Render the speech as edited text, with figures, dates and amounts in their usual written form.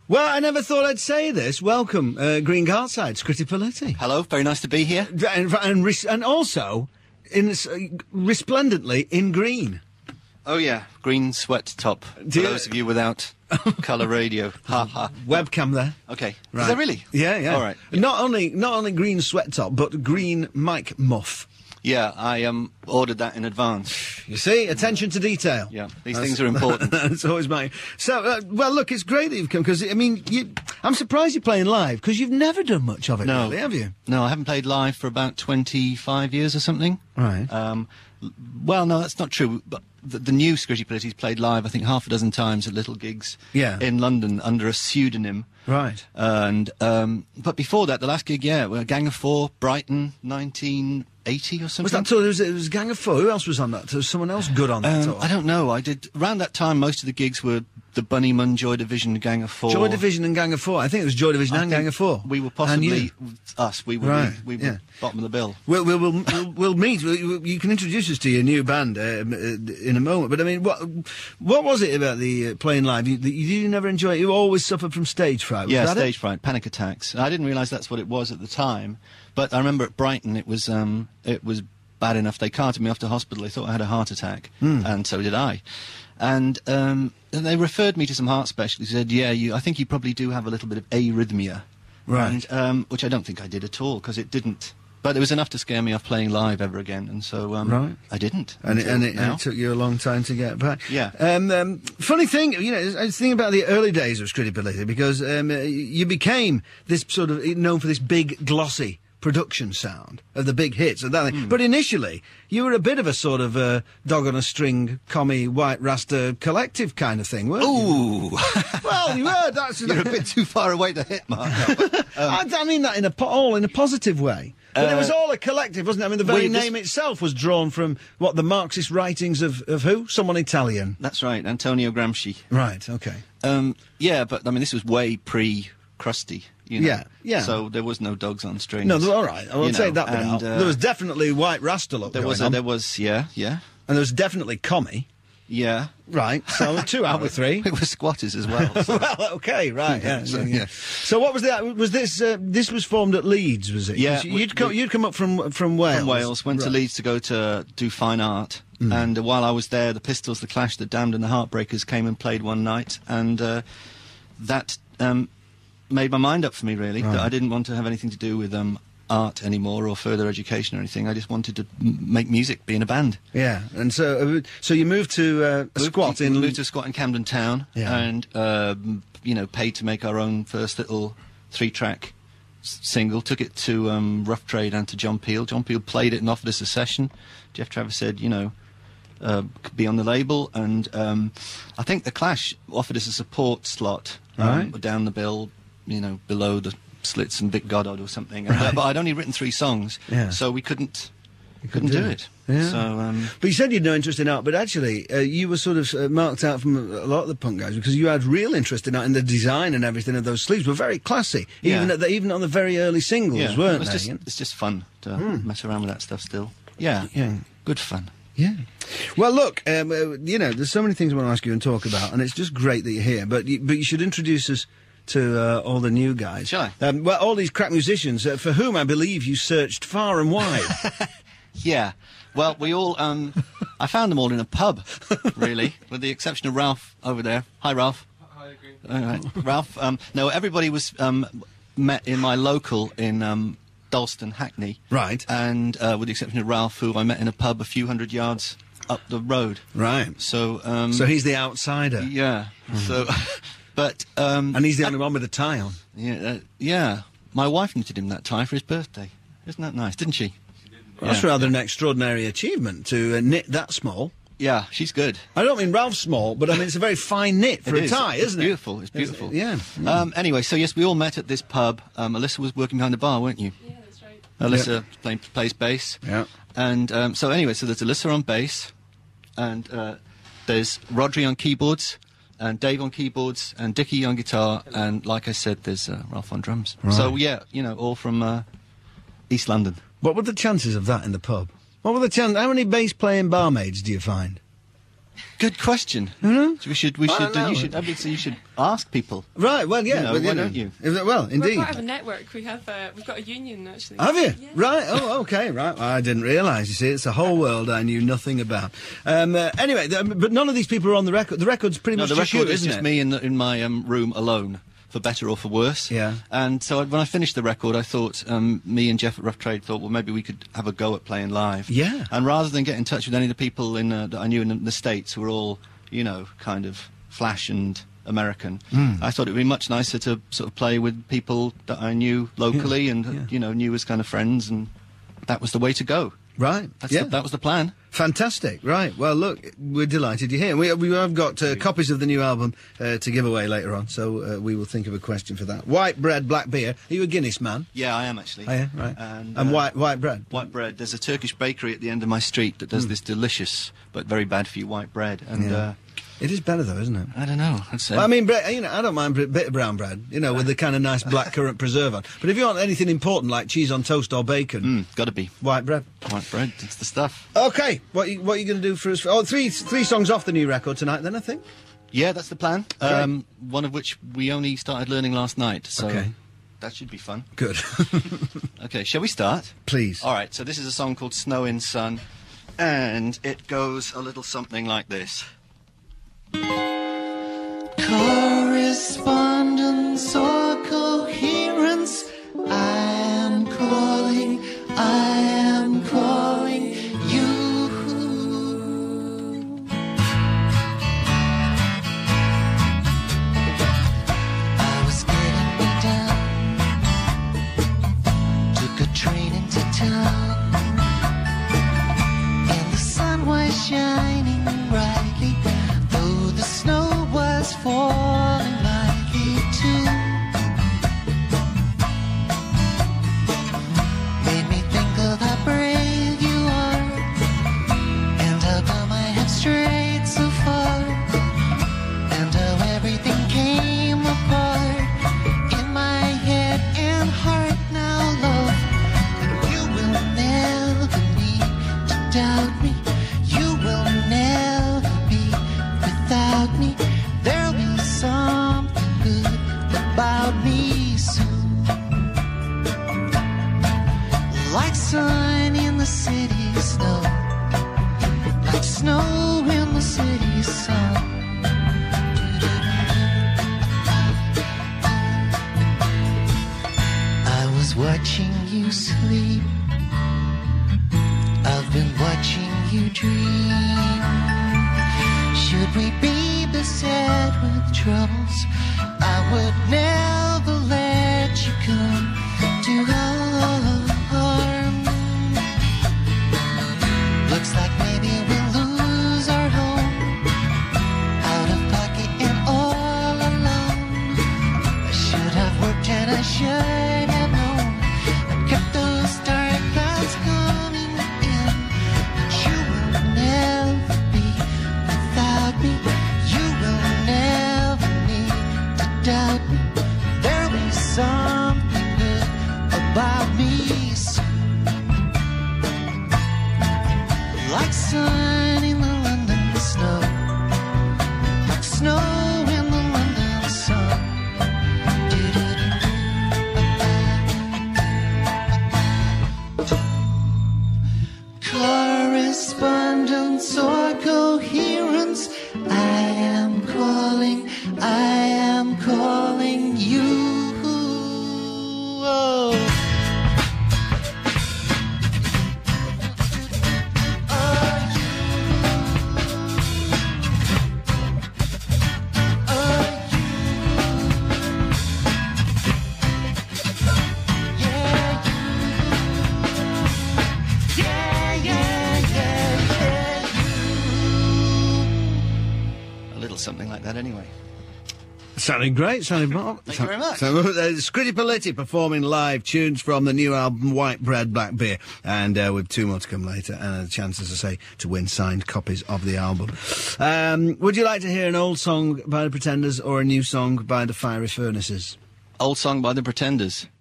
Well, I never thought I'd say this. Welcome, Green Gartside, Scritti Politti. Hello, very nice to be here. And also, resplendently in green. Oh, yeah, green sweat top, for those of you without colour radio. Ha ha. Webcam there. Okay. Right. Is that really? Yeah, yeah. All right. Yeah. Not only green sweat top, but green mic muff. Yeah, I ordered that in advance. You see, attention to detail. Yeah, these things are important. That's always my... So, well, look, it's great that you've come, because, I mean, I'm surprised you're playing live, because you've never done much of it, really, have you? No, I haven't played live for about 25 years or something. Right. Well, no, that's not true, but the new Scritti Politti's played live, I think, half a dozen times at little gigs in London under a pseudonym. Right. And, but before that, the last gig, Gang of Four, Brighton, 1980 or something. Was that tour? It was Gang of Four. Who else was on that tour? Was someone else good on that tour? I don't know. Around that time, most of the gigs were the Bunny Mun, Joy Division, Gang of Four. Joy Division and Gang of Four. I think it was Joy Division and Gang of Four. We were possibly us. We were bottom of the bill. We'll meet. You can introduce us to your new band in a moment. But I mean, what was it about the playing live? You never enjoy it. You always suffered from stage fright. Was that stage fright, panic attacks. I didn't realise that's what it was at the time. But I remember at Brighton, it was bad enough. They carted me off to hospital. They thought I had a heart attack, and so did I. And they referred me to some heart specialists. They said, I think you probably do have a little bit of arrhythmia. Right. And, which I don't think I did at all, because it didn't. But it was enough to scare me off playing live ever again, and so I didn't. And it took you a long time to get back. Yeah. Funny thing, I was thinking about the early days of Scritti Politti, because you became this sort of known for this big, glossy production sound of the big hits and that thing. But initially, you were a bit of a sort of dog on a string, commie, white rasta collective kind of thing, weren't you? Ooh! Well, you were. You're a bit too far away to hit, Mark. I mean that in a positive way. But it was all a collective, wasn't it? I mean, the very name itself was drawn from, the Marxist writings of who? Someone Italian. That's right, Antonio Gramsci. Right, okay. But, I mean, this was way pre-Krusty, you know? Yeah. So there was no dogs on strings. No, all right, I won't say that bit out. There was definitely white rasta look going on. There was, yeah. And there was definitely commie. Yeah. Right, so 2 out of 3. It was squatters as well. So. Well, okay, right, yeah. So what was that? Was this, this was formed at Leeds, was it? Yeah. You'd come up from Wales? From Wales, went to Leeds to go to do fine art. And while I was there, the Pistols, the Clash, the Damned and the Heartbreakers came and played one night. And that made my mind up for me, really, that I didn't want to have anything to do with art anymore or further education or anything. I just wanted to make music, be in a band. Yeah, and so you moved to a squat in... Moved to a squat in Camden Town, and, paid to make our own first little 3-track single, took it to Rough Trade and to John Peel. John Peel played it and offered us a session. Jeff Travers said, could be on the label, and I think the Clash offered us a support slot down the bill, below the Slits and Vic Goddard or something. But I'd only written 3 songs, so we couldn't do it. Yeah. So, but you said you'd no interest in art, but actually you were sort of marked out from a lot of the punk guys because you had real interest in art, and the design and everything of those sleeves were very classy, even on the very early singles, weren't they? It's just fun to mess around with that stuff still. Yeah, good fun. Yeah. Well, look, there's so many things I want to ask you and talk about, and it's just great that you're here. But you should introduce us to all the new guys. Shall I? All these crack musicians, for whom I believe you searched far and wide. Yeah. Well, we all, I found them all in a pub, really, with the exception of Ralph over there. Hi, Ralph. Hi, Green. All right. Ralph, no, everybody was met in my local in Dalston, Hackney. Right. And with the exception of Ralph, who I met in a pub a few hundred yards up the road. Right. So he's the outsider. Yeah. So... But and he's the only one with a tie on. Yeah. My wife knitted him that tie for his birthday. Isn't that nice? Didn't she? Well, that's rather an extraordinary achievement to knit that small. Yeah, she's good. I don't mean Ralph's small, but I mean it's a very fine knit for a tie, isn't it? Beautiful. It's beautiful. Yeah. Anyway, so yes, we all met at this pub. Alyssa was working behind the bar, weren't you? Yeah, that's right. Alyssa plays bass. Yeah. And so anyway, so there's Alyssa on bass, and there's Rodri on keyboards. And Dave on keyboards, and Dickie on guitar, and like I said, there's Ralph on drums. Right. So yeah, all from East London. What were the chances of that in the pub? What were the chances? How many bass-playing barmaids do you find? Good question. Mm-hmm. You should ask people. Right, well, yeah. You know, well, why don't you? Well, indeed. We're part of a network. We've got a union, actually. Have you? Yeah. Right, oh, okay, right. Well, I didn't realise, you see, it's a whole world I knew nothing about. Anyway, but none of these people are on the record. The record's pretty much the just record you, is isn't just it? me in my room alone, for better or for worse. Yeah. And so when I finished the record, I thought, me and Jeff at Rough Trade thought, well, maybe we could have a go at playing live. Yeah. And rather than get in touch with any of the people that I knew in the States who were all, you know, kind of flash and American, I thought it would be much nicer to sort of play with people that I knew locally and, you know, knew as kind of friends, and that was the way to go. Right, That was the plan. Fantastic, right. Well, look, we're delighted you're here. We have got copies of the new album to give away later on, so we will think of a question for that. White bread, black beer. Are you a Guinness man? Yeah, I am, actually. Oh, yeah, right. And white bread? White bread. There's a Turkish bakery at the end of my street that does this delicious but very bad for you white bread. And it is better, though, isn't it? I don't know. I'd say. Well, I mean, you know, I don't mind a bit of brown bread, you know, with the kind of nice black currant preserve on. But if you want anything important like cheese on toast or bacon, got to be white bread. White bread. It's the stuff. Okay, what are you going to do for us? Oh, three songs off the new record tonight, then, I think. Yeah, that's the plan. Okay. One of which we only started learning last night, so Okay. that should be fun. Good. Okay, shall we start? Please. All right. So this is a song called "Snow in Sun," and it goes a little something like this. Correspondence or coherence, I am calling you. I was getting down, took a train into town, and the sun was shining brightly, though the snow was falling lightly too. Made me think of how brave you are, and how come I have strayed so far, and how everything came apart in my head and heart. Now, love, you will never need to doubt me. You will never be without me. There'll be something good about me soon. Like sun in the city snow, like snow in the city sun. I was watching you sleep, I've been watching you dream. Should we be beset with troubles, I would never let you come to harm. Looks like maybe we'll lose our home, out of pocket and all alone. I should have worked and I should have known, and kept those dark clouds coming in. But you will never be without me. You will never need to doubt me. There'll be something good about me soon. Like sun in the London snow, like snow in the London sun. Correspondence or coherence, I am calling you. Oh. A little something like that, anyway. Sounding great, sounding marvellous. Thank you very much. Scritti Politti performing live tunes from the new album White Bread, Black Beer, and with two more to come later, and a chance, as I say, to win signed copies of the album. Would you like to hear an old song by the Pretenders or a new song by the Fiery Furnaces? Old song by the Pretenders.